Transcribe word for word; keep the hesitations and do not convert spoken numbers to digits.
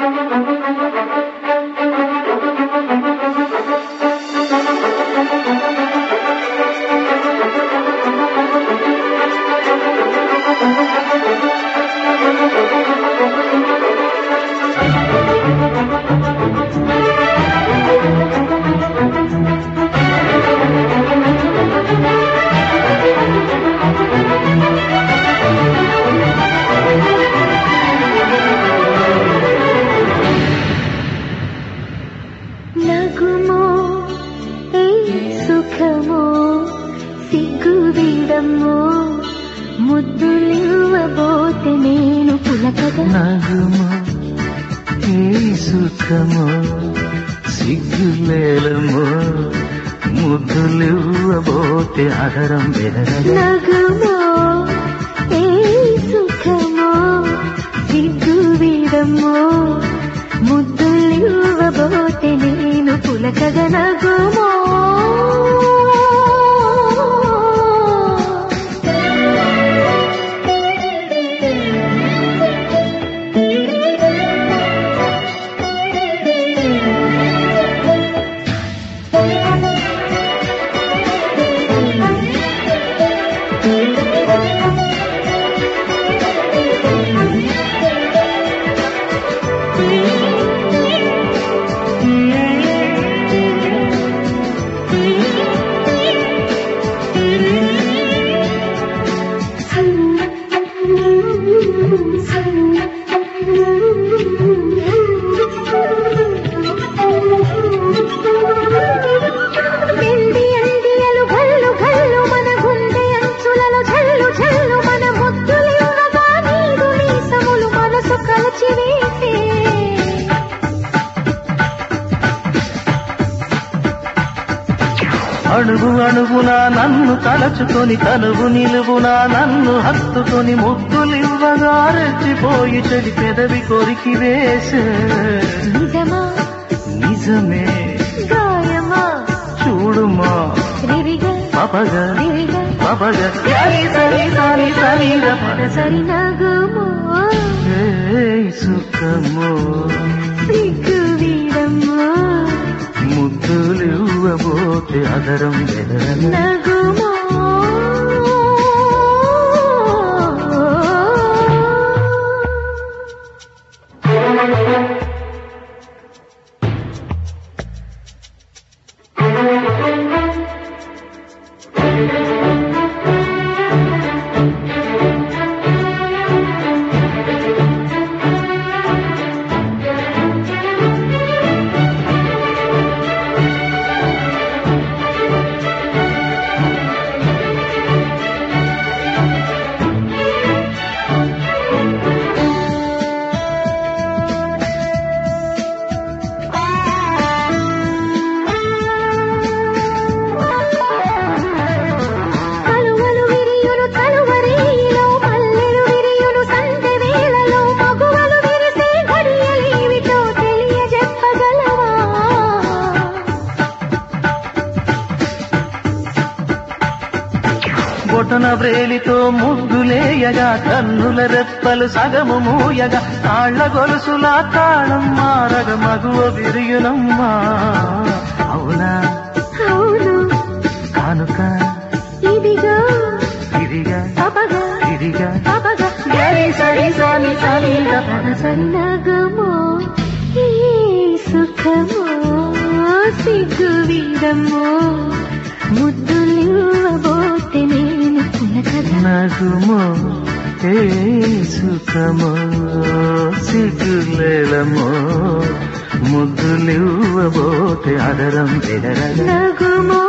నగుమో ఏ సుఖమో సిగ్గువిడమో ముద్దులివ్వబోతే నేను పులకగా. నగుమో ఏ సుఖమో సిగ్గులేలమో ముద్దులివ్వబోతే అదరం బెదరగా. నగుమో ఏ సుఖమో సిగ్గువిడమో ముద్దులివ్వబోతే నేను పులకగా. నగుమో అణువు అణువునా నన్ను తలచుకొని తనువు నిలువునా నన్ను హత్తుకొని ముద్దులివ్వగా రెచ్చిపోయి చెడి పెదవి కొరికి వేసే. నిజమా నిజమే గాయమా చూడుమా రిరిగా పపగా రిరిగా పపగా సరి సరి సరి సరి సరి. నగుమో ఏ సుఖమో సిగ్గువిడమో ముద్దులివ్వబోతే అదరం బెదరగా. నగుమో బొటన వ్రేలితో ముగ్గులేయగా కన్నుల రెప్పలు సగము మూయగా తాళ్ల గొలుసులా తాళం మారగ మగువ విరియునమ్మా. అవునా అవును కానుక ఇదిగా ఇదిగా పపగా ఇదిగా పపగా గరి సరి సని సని సరి. నగుమో ఏ సుఖమో సిగ్గువిడమో ముద్దులివ్వబోతే నేను పులకగా. నగుమో ఏ సుఖమో సిగ్గులేలమో ముద్దులివ్వబోతే అదరం బెదరగా. నగుమో